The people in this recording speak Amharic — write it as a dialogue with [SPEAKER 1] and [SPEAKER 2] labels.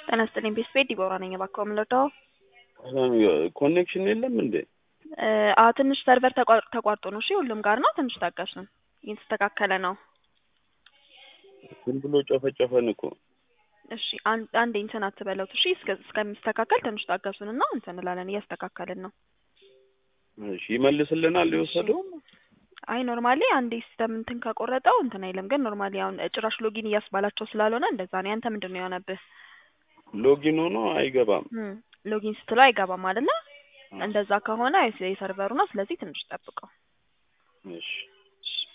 [SPEAKER 1] ጤና ይስጥልኝ ቤተሰቤ ዲቦራ ነኝ። እባክዎ ምን ልርዳዎ?
[SPEAKER 2] ኮኔክሽን የለም እንዴ?
[SPEAKER 1] ትንሽ ሰርቨር ተቋርጦ ነው። እሺ ሁሉም ጋር ነው። ትንሽ ታገሱን፣ እየተስተካከለ ነው።
[SPEAKER 2] ዝም ብሎ ጨፈጨፈን እኮ።
[SPEAKER 1] እሺ አንዴ እንትን አትበለውት። እሺ እስከሚስተካከል ትንሽ ታገሱንና እንትን እንላለን። እያስተካከልን ነው።
[SPEAKER 2] እሺ ይመልስልናል የወሰደው?
[SPEAKER 1] አይ ኖርማሊ አንዴ ሲስተም እንትን ከቆረጠው እንትን አይልም፣ ግን ኖርማሊ አሁን ጭራሽ ሎጊን እያስባላቸው ስላልሆነ እንደዛ ነው። ያንተ ምንድነው የሆነብህ?
[SPEAKER 2] ሎጊን ሆኖ አይገባም።
[SPEAKER 1] ሎጊን ስትለው አይገባም አይደለ? እንደዛ ከሆነ የሰርቨሩ ነው። ስለዚህ ትንሽ ጠብቀው።
[SPEAKER 2] እሺ